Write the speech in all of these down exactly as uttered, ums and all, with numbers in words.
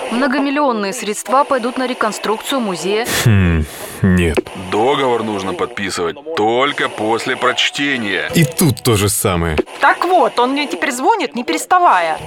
Многомиллионные средства пойдут на реконструкцию музея. Хм, нет. Договор нужно подписывать только после прочтения. И тут то же самое. Так вот, он мне теперь звонит, не переставая.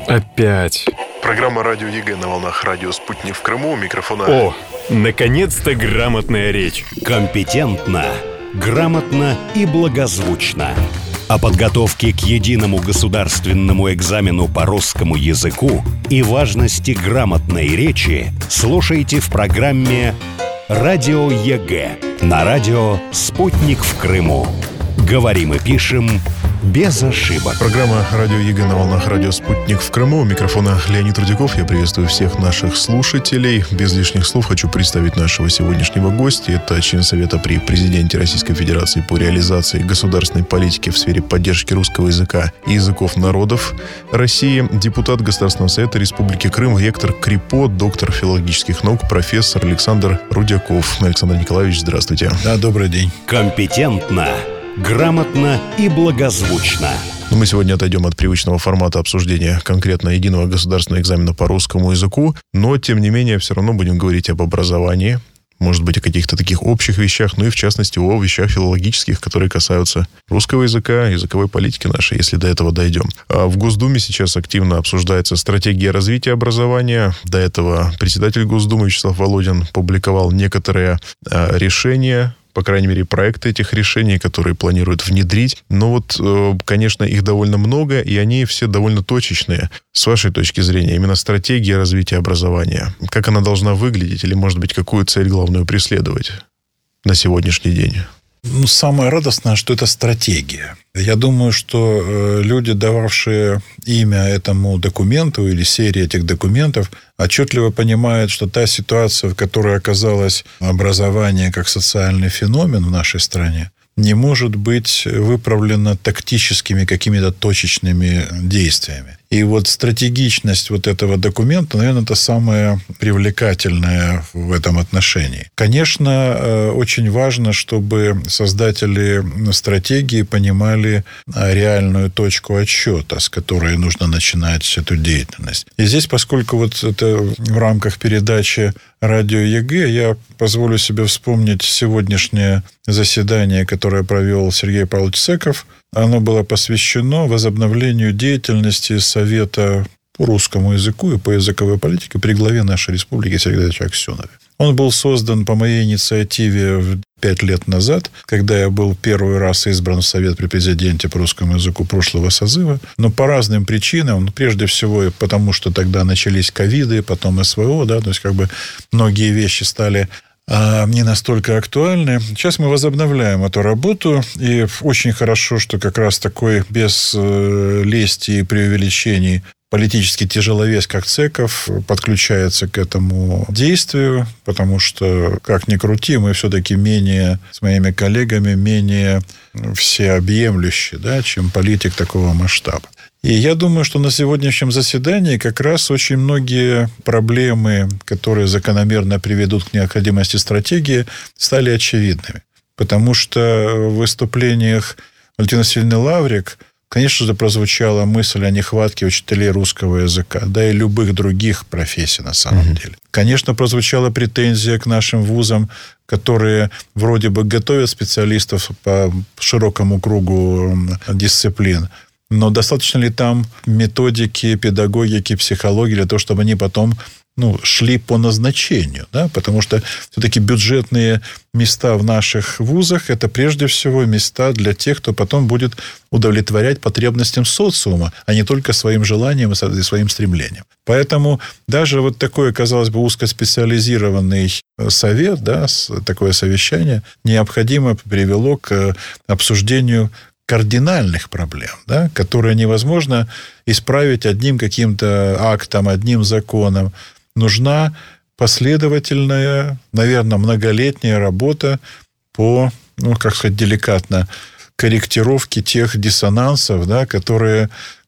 Опять. Программа «Радио ЕГЭ» на волнах радио «Спутник» в Крыму. У микрофона... О, наконец-то грамотная речь. Компетентно, грамотно и благозвучно. О подготовке к единому государственному экзамену по русскому языку и важности грамотной речи слушайте в программе «Радио ЕГЭ» на радио «Спутник» в Крыму. Говорим и пишем без ошибок. Программа «Радио ЕГЭ» на волнах радио «Спутник» в Крыму. У микрофона Леонид Рудяков. Я приветствую всех наших слушателей. Без лишних слов хочу представить нашего сегодняшнего гостя. Это член Совета при президенте Российской Федерации по реализации государственной политики в сфере поддержки русского языка и языков народов России, депутат Государственного Совета Республики Крым, ректор КРИПО, доктор филологических наук, профессор Александр Рудяков. Александр Николаевич, здравствуйте. Да, добрый день. Компетентно, грамотно и благозвучно. Мы сегодня отойдем от привычного формата обсуждения конкретно единого государственного экзамена по русскому языку, но, тем не менее, все равно будем говорить об образовании, может быть, о каких-то таких общих вещах, ну и, в частности, о вещах филологических, которые касаются русского языка, языковой политики нашей, если до этого дойдем. А в Госдуме сейчас активно обсуждается стратегия развития образования. До этого председатель Госдумы Вячеслав Володин публиковал некоторые а, решения, по крайней мере, проекты этих решений, которые планируют внедрить. Но вот, конечно, их довольно много, и они все довольно точечные. С вашей точки зрения, именно стратегия развития образования, как она должна выглядеть, или, может быть, какую цель главную преследовать на сегодняшний день? Ну, самое радостное, что это стратегия. Я думаю, что э, люди, дававшие имя этому документу или серии этих документов, отчетливо понимают, что та ситуация, в которой оказалось образование как социальный феномен в нашей стране, не может быть выправлена тактическими какими-то точечными действиями. И вот стратегичность вот этого документа, наверное, это самое привлекательное в этом отношении. Конечно, очень важно, чтобы создатели стратегии понимали реальную точку отсчета, с которой нужно начинать эту деятельность. И здесь, поскольку вот это в рамках передачи «Радио ЕГЭ», я позволю себе вспомнить сегодняшнее заседание, которое провел Сергей Павлович Цеков. Оно было посвящено возобновлению деятельности Совета по русскому языку и по языковой политике при главе нашей республики Сергее Аксенове. Он был создан по моей инициативе пять лет назад, когда я был первый раз избран в Совет при президенте по русскому языку прошлого созыва. Но по разным причинам, прежде всего потому, что тогда начались ковиды, потом СВО, да, то есть как бы многие вещи стали а не настолько актуальны. Сейчас мы возобновляем эту работу, и очень хорошо, что как раз такой без лести и преувеличений политический тяжеловес, как Цеков, подключается к этому действию, потому что, как ни крути, мы все-таки менее, с моими коллегами, менее всеобъемлющие, да, чем политик такого масштаба. И я думаю, что на сегодняшнем заседании как раз очень многие проблемы, которые закономерно приведут к необходимости стратегии, стали очевидными. Потому что в выступлениях Валентины Васильевны Лаврик, конечно же, прозвучала мысль о нехватке учителей русского языка, да и любых других профессий на самом mm-hmm. деле. Конечно, прозвучала претензия к нашим вузам, которые вроде бы готовят специалистов по широкому кругу дисциплин, но достаточно ли там методики, педагогики, психологии для того, чтобы они потом ну, шли по назначению? Да? Потому что все-таки бюджетные места в наших вузах – это прежде всего места для тех, кто потом будет удовлетворять потребностям социума, а не только своим желанием и своим стремлением. Поэтому даже вот такой, казалось бы, узкоспециализированный совет, да, такое совещание необходимо привело к обсуждению кардинальных проблем, да, которые невозможно исправить одним каким-то актом, одним законом. Нужна последовательная, наверное, многолетняя работа по, ну, как сказать, деликатно, корректировке тех диссонансов, да, которые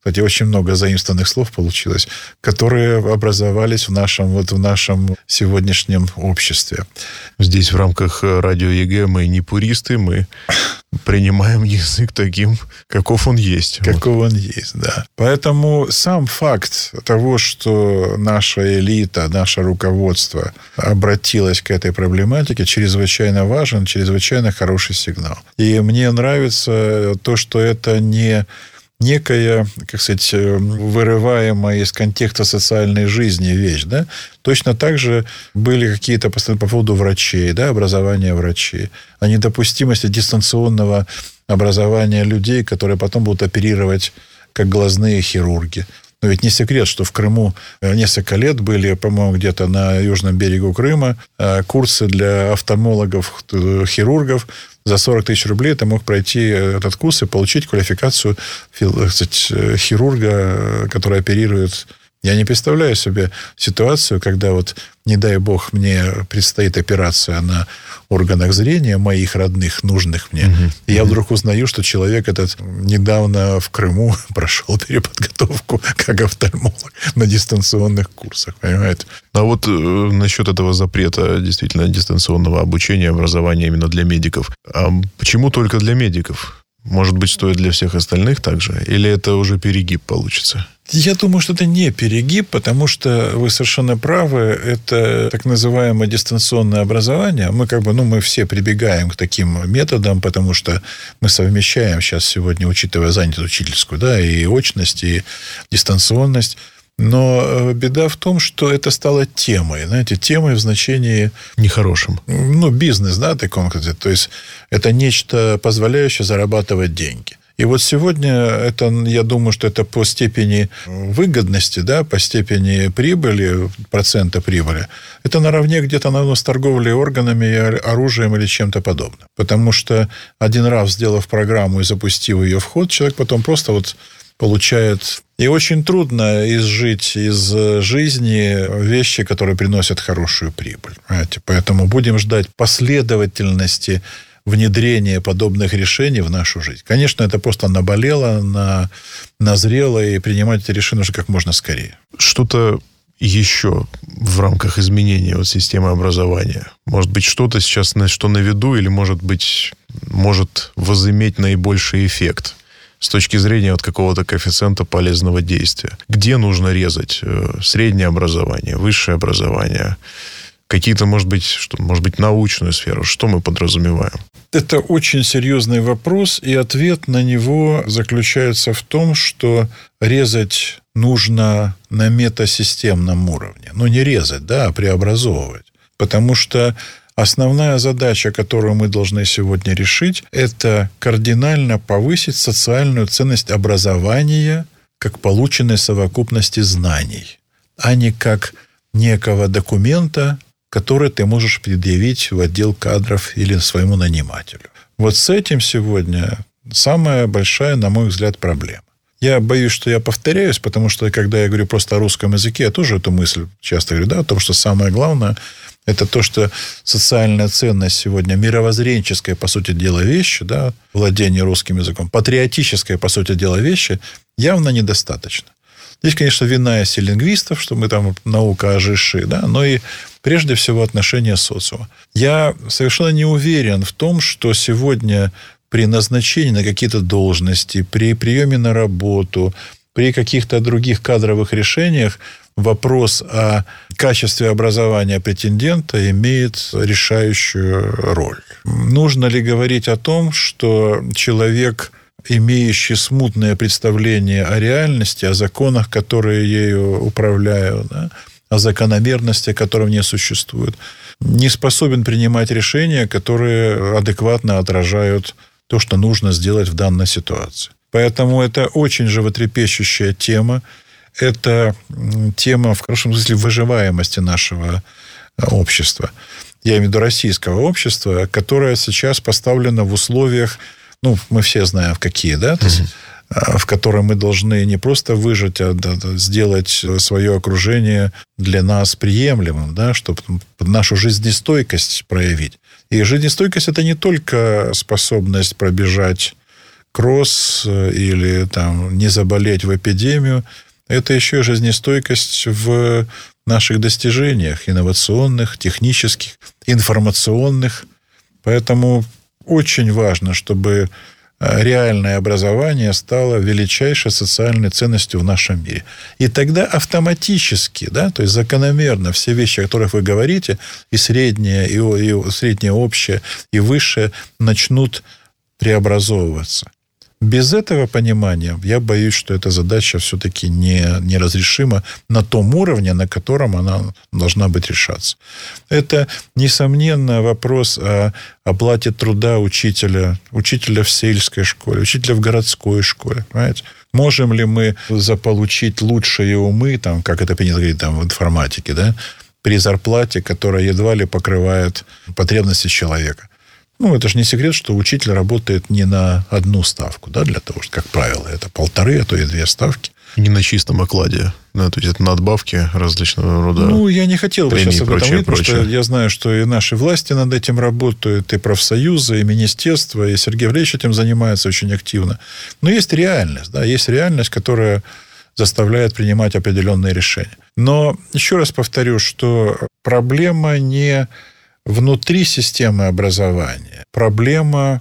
кстати, очень много заимствованных слов получилось, которые образовались в нашем, вот в нашем сегодняшнем обществе. Здесь в рамках радио ЕГЭ мы не пуристы, мы принимаем язык таким, каков он есть. Каков он есть, да. Поэтому сам факт того, что наша элита, наше руководство обратилось к этой проблематике, чрезвычайно важен, чрезвычайно хороший сигнал. И мне нравится то, что это не некая, как сказать, вырываемая из контекста социальной жизни вещь, да. Точно так же были какие-то постоянно по поводу врачей, да, образования врачей, о недопустимости дистанционного образования людей, которые потом будут оперировать как глазные хирурги. Но ведь не секрет, что в Крыму несколько лет были, по-моему, где-то на южном берегу Крыма курсы для офтальмологов, хирургов. За сорок тысяч рублей ты мог пройти этот курс и получить квалификацию, кстати, хирурга, который оперирует. Я не представляю себе ситуацию, когда вот, не дай бог, мне предстоит операция на органах зрения моих родных, нужных мне. Uh-huh. И я вдруг узнаю, что человек этот недавно в Крыму прошел переподготовку как офтальмолог на дистанционных курсах, понимаете? А вот э, насчет этого запрета действительно дистанционного обучения, образования именно для медиков. А почему только для медиков? Может быть, стоит для всех остальных также? Или это уже перегиб получится? Я думаю, что это не перегиб, потому что вы совершенно правы. Это так называемое дистанционное образование. Мы как бы, ну, мы все прибегаем к таким методам, потому что мы совмещаем сейчас сегодня, учитывая занятость учительскую, да, и очность, и дистанционность. Но беда в том, что это стало темой, знаете, темой в значении... Нехорошим. Ну, бизнес, да, таком, то есть это нечто, позволяющее зарабатывать деньги. И вот сегодня это, я думаю, что это по степени выгодности, да, по степени прибыли, процента прибыли, это наравне где-то, наверное, с торговлей органами, оружием или чем-то подобным. Потому что один раз, сделав программу и запустив ее в ход, человек потом просто вот получает... И очень трудно изжить из жизни вещи, которые приносят хорошую прибыль. Понимаете? Поэтому будем ждать последовательности внедрения подобных решений в нашу жизнь. Конечно, это просто наболело, на, назрело, и принимать эти решения уже как можно скорее. Что-то еще в рамках изменения вот системы образования? Может быть, что-то сейчас, на, что на виду, или, может быть, может возыметь наибольший эффект с точки зрения вот какого-то коэффициента полезного действия? Где нужно резать? Среднее образование, высшее образование? Какие-то, может быть, что, может быть, научную сферу? Что мы подразумеваем? Это очень серьезный вопрос, и ответ на него заключается в том, что резать нужно на метасистемном уровне. Ну, не резать, да, а преобразовывать. Потому что основная задача, которую мы должны сегодня решить, это кардинально повысить социальную ценность образования как полученной совокупности знаний, а не как некого документа, который ты можешь предъявить в отдел кадров или своему нанимателю. Вот с этим сегодня самая большая, на мой взгляд, проблема. Я боюсь, что я повторяюсь, потому что, когда я говорю просто о русском языке, я тоже эту мысль часто говорю, да, о том, что самое главное – это то, что социальная ценность сегодня, мировоззренческая, по сути дела, вещи, да, владение русским языком, патриотическая, по сути дела, вещи, явно недостаточно. Здесь, конечно, вина есть и лингвистов, что мы там наука ожившие, да, но и прежде всего отношения социума. Я совершенно не уверен в том, что сегодня при назначении на какие-то должности, при приеме на работу, при каких-то других кадровых решениях вопрос о качестве образования претендента имеет решающую роль. Нужно ли говорить о том, что человек, имеющий смутное представление о реальности, о законах, которые ею управляют, да, о закономерности, которые в ней существуют, не способен принимать решения, которые адекватно отражают то, что нужно сделать в данной ситуации. Поэтому это очень животрепещущая тема. Это тема, в хорошем смысле, выживаемости нашего общества. Я имею в виду российского общества, которое сейчас поставлено в условиях, ну, мы все знаем, в какие, да, то есть, mm-hmm. в котором мы должны не просто выжить, а сделать свое окружение для нас приемлемым, да, чтобы нашу жизнестойкость проявить. И жизнестойкость – это не только способность пробежать кросс или там не заболеть в эпидемию. Это еще и жизнестойкость в наших достижениях инновационных, технических, информационных. Поэтому очень важно, чтобы реальное образование стало величайшей социальной ценностью в нашем мире. И тогда автоматически, да, то есть закономерно все вещи, о которых вы говорите, и среднее, и, и среднее общее, и высшее, начнут преобразовываться. Без этого понимания, я боюсь, что эта задача все-таки не, неразрешима на том уровне, на котором она должна быть решаться. Это, несомненно, вопрос о оплате труда учителя, учителя в сельской школе, учителя в городской школе. Понимаете? Можем ли мы заполучить лучшие умы, там, как это принято говорить там, в информатике, да, при зарплате, которая едва ли покрывает потребности человека? Ну, это же не секрет, что учитель работает не на одну ставку, да, для того, что, как правило, это полторы, а то и две ставки. Не на чистом окладе. Да, то есть это надбавки различного рода. Ну, я не хотел бы сейчас об этом говорить, потому прочее. что я знаю, что и наши власти над этим работают, и профсоюзы, и министерство, и Сергей Валерьевич этим занимается очень активно. Но есть реальность, да, есть реальность, которая заставляет принимать определенные решения. Но еще раз повторю, что проблема не внутри системы образования. Проблема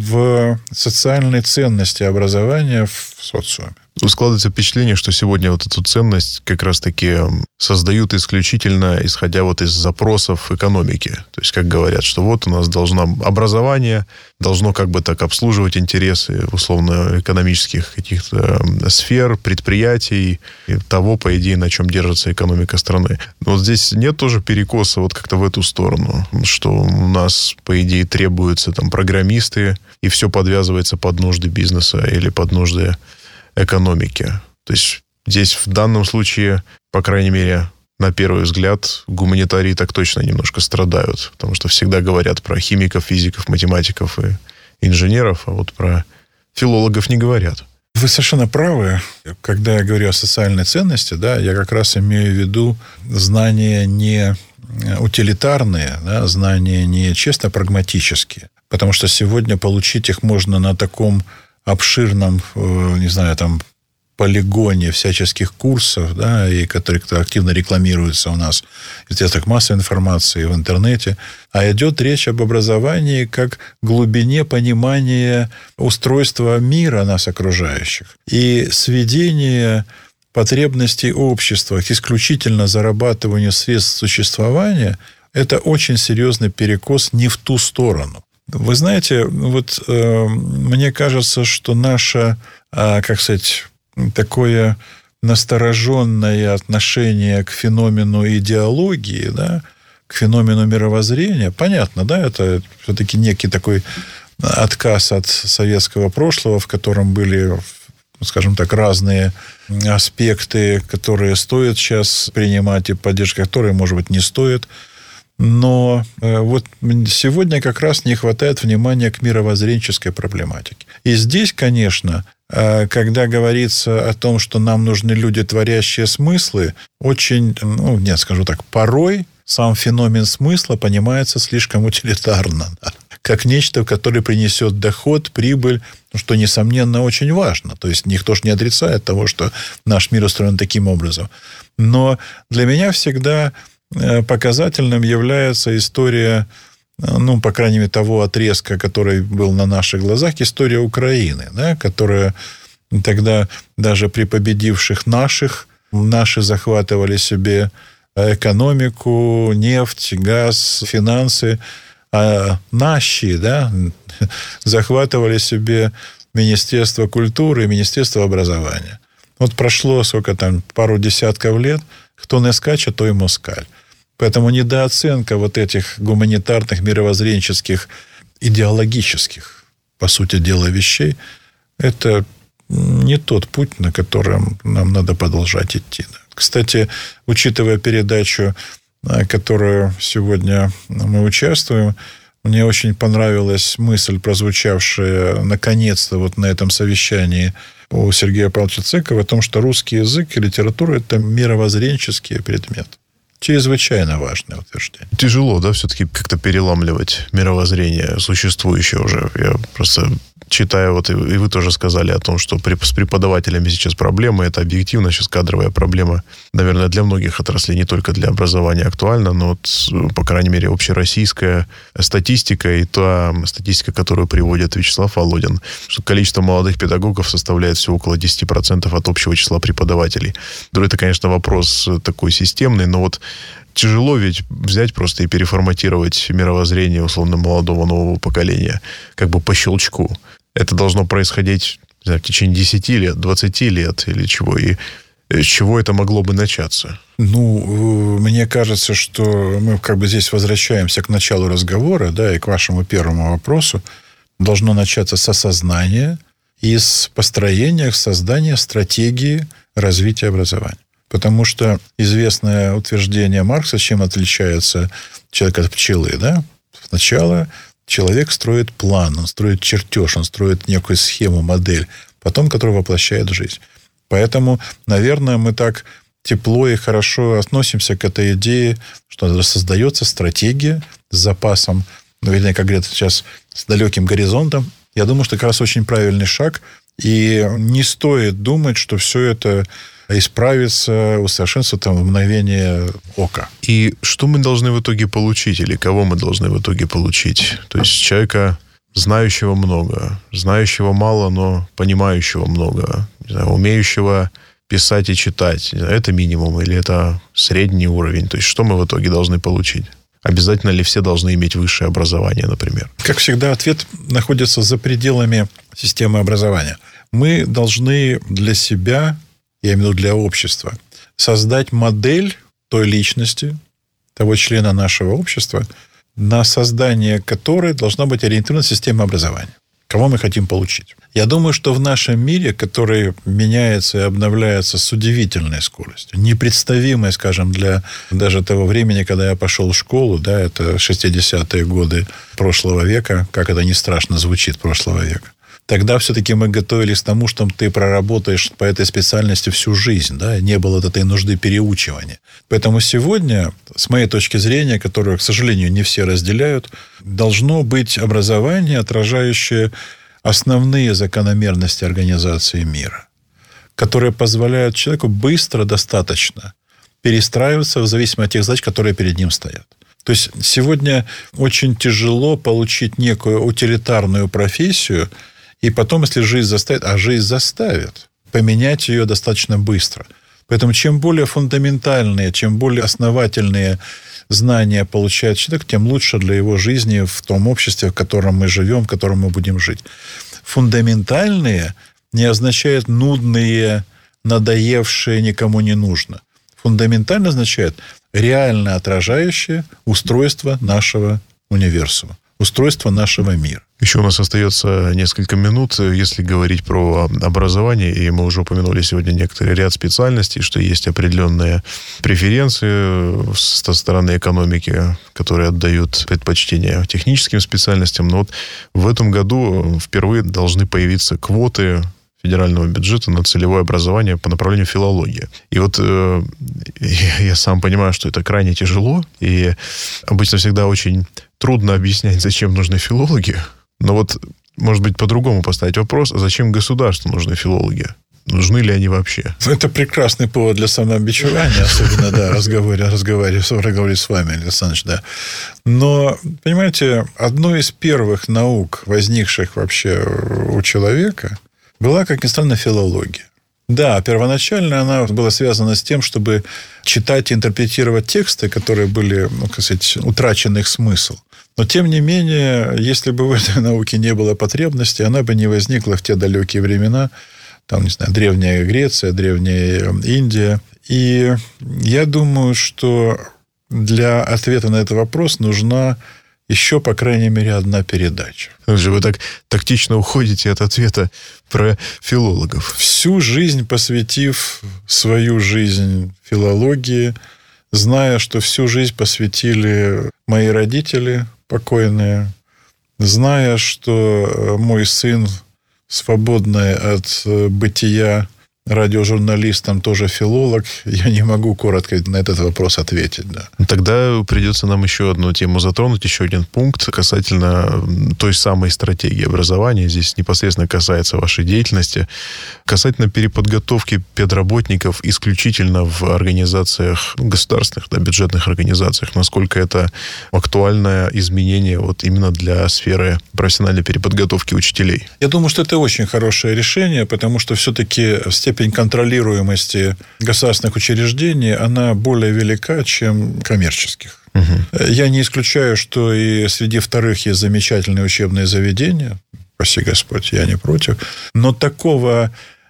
в социальной ценности образования в социуме. Складывается впечатление, что сегодня вот эту ценность как раз-таки создают исключительно исходя вот из запросов экономики. То есть, как говорят, что вот у нас должно образование, должно как бы так обслуживать интересы условно-экономических каких-то сфер, предприятий, и того, по идее, на чем держится экономика страны. Но вот здесь нет тоже перекоса вот как-то в эту сторону, что у нас, по идее, требуются там программисты, и все подвязывается под нужды бизнеса или под нужды экономики. То есть здесь в данном случае, по крайней мере, на первый взгляд, гуманитарии так точно немножко страдают, потому что всегда говорят про химиков, физиков, математиков и инженеров, а вот про филологов не говорят. Вы совершенно правы. Когда я говорю о социальной ценности, да, я как раз имею в виду знания не утилитарные, да, знания не чисто прагматические, потому что сегодня получить их можно на таком обширном, не знаю, там, полигоне всяческих курсов, да, и которые активно рекламируются у нас в средствах массовой информации, в интернете. А идет речь об образовании как глубине понимания устройства мира нас окружающих. И сведение потребностей общества к исключительно зарабатыванию средств существования – это очень серьезный перекос не в ту сторону. Вы знаете, вот э, мне кажется, что наше, э, как сказать, такое настороженное отношение к феномену идеологии, да, к феномену мировоззрения, понятно, да, это все-таки некий такой отказ от советского прошлого, в котором были, скажем так, разные аспекты, которые стоит сейчас принимать и поддержка, которые, может быть, не стоит. Но вот сегодня как раз не хватает внимания к мировоззренческой проблематике. И здесь, конечно, когда говорится о том, что нам нужны люди, творящие смыслы, очень, ну, нет, скажу так, порой сам феномен смысла понимается слишком утилитарно, да, как нечто, которое принесет доход, прибыль, что, несомненно, очень важно. То есть никто же не отрицает того, что наш мир устроен таким образом. Но для меня всегда показательным является история, ну, по крайней мере, того отрезка, который был на наших глазах, история Украины, да, которая тогда даже при победивших наших, наши захватывали себе экономику, нефть, газ, финансы, а наши, да, захватывали себе Министерство культуры и Министерство образования. Вот прошло, сколько там, пару десятков лет, кто не скачет, то и москаль. Поэтому недооценка вот этих гуманитарных, мировоззренческих, идеологических, по сути дела, вещей, это не тот путь, на котором нам надо продолжать идти. Кстати, учитывая передачу, в которой сегодня мы участвуем, мне очень понравилась мысль, прозвучавшая наконец-то вот на этом совещании у Сергея Павловича Цекова, о том, что русский язык и литература – это мировоззренческий предмет. Чрезвычайно важное утверждение. Тяжело, да, все-таки как-то переламливать мировоззрение существующее уже. Я просто читаю, вот и вы тоже сказали о том, что с преподавателями сейчас проблемы. Это объективно сейчас кадровая проблема, наверное, для многих отраслей, не только для образования актуальна, но, вот, по крайней мере, общероссийская статистика и та статистика, которую приводит Вячеслав Володин, что количество молодых педагогов составляет всего около десять процентов от общего числа преподавателей. Это, конечно, вопрос такой системный, но вот тяжело ведь взять просто и переформатировать мировоззрение условно молодого нового поколения, как бы по щелчку. Это должно происходить, не знаю, в течение десяти лет, двадцати лет или чего. И с чего это могло бы начаться? Ну, мне кажется, что мы как бы здесь возвращаемся к началу разговора, да, и к вашему первому вопросу. Должно начаться с осознания и с построения, создания стратегии развития образования. Потому что известное утверждение Маркса, чем отличается человек от пчелы, да? Сначала человек строит план, он строит чертеж, он строит некую схему, модель, потом, которую воплощает в жизнь. Поэтому, наверное, мы так тепло и хорошо относимся к этой идее, что создается стратегия с запасом, ну, вернее, как говорят сейчас, с далеким горизонтом. Я думаю, что это как раз очень правильный шаг. И не стоит думать, что все это исправится, усовершенствуется там в мгновение ока. И что мы должны в итоге получить? Или кого мы должны в итоге получить? То есть человека, знающего много, знающего мало, но понимающего много, не знаю, умеющего писать и читать. Не знаю, это минимум или это средний уровень? То есть что мы в итоге должны получить? Обязательно ли все должны иметь высшее образование, например? Как всегда, ответ находится за пределами системы образования. Мы должны для себя, я имею в виду для общества, создать модель той личности, того члена нашего общества, на создание которой должна быть ориентирована система образования. Кого мы хотим получить. Я думаю, что в нашем мире, который меняется и обновляется с удивительной скоростью, непредставимой, скажем, для даже того времени, когда я пошел в школу, да, это шестидесятые годы прошлого века, как это не страшно звучит, прошлого века. Тогда все-таки мы готовились к тому, что ты проработаешь по этой специальности всю жизнь. Да? Не было этой нужды переучивания. Поэтому сегодня, с моей точки зрения, которую, к сожалению, не все разделяют, должно быть образование, отражающее основные закономерности организации мира, которые позволяют человеку быстро, достаточно перестраиваться в зависимости от тех задач, которые перед ним стоят. То есть сегодня очень тяжело получить некую утилитарную профессию, и потом, если жизнь заставит, а жизнь заставит, поменять ее достаточно быстро. Поэтому чем более фундаментальные, чем более основательные знания получает человек, тем лучше для его жизни в том обществе, в котором мы живем, в котором мы будем жить. Фундаментальные не означает нудные, надоевшие, никому не нужно. Фундаментально означает реально отражающее устройство нашего универсума, устройство нашего мира. Еще у нас остается несколько минут, если говорить про образование, и мы уже упомянули сегодня некоторый ряд специальностей, что есть определенные преференции со стороны экономики, которые отдают предпочтение техническим специальностям. Но вот в этом году впервые должны появиться квоты федерального бюджета на целевое образование по направлению филология. И вот э, я сам понимаю, что это крайне тяжело, и обычно всегда очень трудно объяснять, зачем нужны филологи. Но вот, может быть, по-другому поставить вопрос, а зачем государству нужны филологи? Нужны ли они вообще? Это прекрасный повод для самообичевания, особенно, да, разговоре, разговоре, разговоре с вами, Александр Ильич, да. Но, понимаете, одной из первых наук, возникших вообще у человека, была, как ни странно, филология. Да, первоначально она была связана с тем, чтобы читать и интерпретировать тексты, которые были, ну, как сказать, утрачен их смысл. Но, тем не менее, если бы в этой науке не было потребности, она бы не возникла в те далекие времена, там, не знаю, Древняя Греция, Древняя Индия. И я думаю, что для ответа на этот вопрос нужна еще, по крайней мере, одна передача. Вы так тактично уходите от ответа про филологов. Всю жизнь посвятив свою жизнь филологии, зная, что всю жизнь посвятили мои родители покойные, зная, что мой сын, свободный от бытия радиожурналист, там тоже филолог, я не могу коротко на этот вопрос ответить. Да. Тогда придется нам еще одну тему затронуть, еще один пункт касательно той самой стратегии образования. Здесь непосредственно касается вашей деятельности. Касательно переподготовки педработников исключительно в организациях государственных, да, бюджетных организациях. Насколько это актуальное изменение вот именно для сферы профессиональной переподготовки учителей? Я думаю, что это очень хорошее решение, потому что все-таки степень контролируемости государственных учреждений, она более велика, чем коммерческих. Угу. Я не исключаю, что и среди вторых есть замечательные учебные заведения. Спаси Господь, я не против. Но такого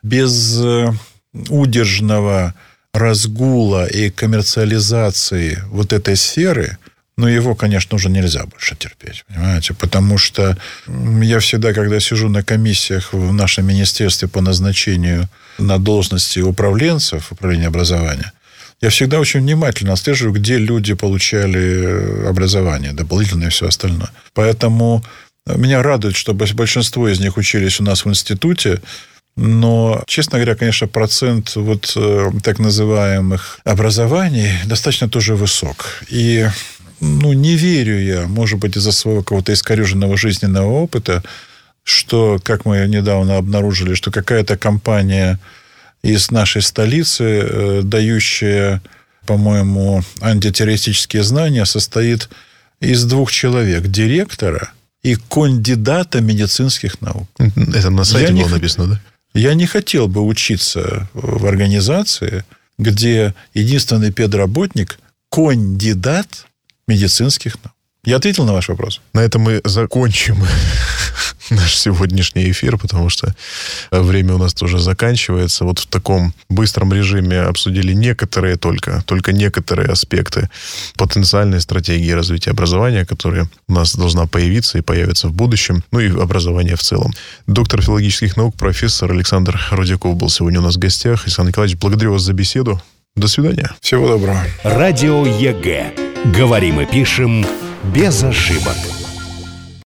безудержного разгула и коммерциализации вот этой сферы, ну, его, конечно, уже нельзя больше терпеть, понимаете? Потому что я всегда, когда сижу на комиссиях в нашем министерстве по назначению на должности управленцев управления образования, я всегда очень внимательно отслеживаю, где люди получали образование дополнительное и все остальное. Поэтому меня радует, что большинство из них учились у нас в институте. Но, честно говоря, конечно, процент вот так называемых образований достаточно тоже высок. И ну, не верю я, может быть, из-за своего какого-то искореженного жизненного опыта, что, как мы недавно обнаружили, что какая-то компания из нашей столицы, дающая, по-моему, антитеррористические знания, состоит из двух человек. Директора и кандидата медицинских наук. Это на сайте я было не... написано, да? Я не хотел бы учиться в организации, где единственный педработник – кандидат медицинских наук. Я ответил на ваш вопрос? На этом мы закончим наш сегодняшний эфир, потому что время у нас тоже заканчивается. Вот в таком быстром режиме обсудили некоторые только, только некоторые аспекты потенциальной стратегии развития образования, которая у нас должна появиться и появится в будущем, ну и образование в целом. Доктор филологических наук, профессор Александр Рудяков был сегодня у нас в гостях. Александр Николаевич, благодарю вас за беседу. До свидания. Всего доброго. Радио ЕГЭ. Говорим и пишем без ошибок.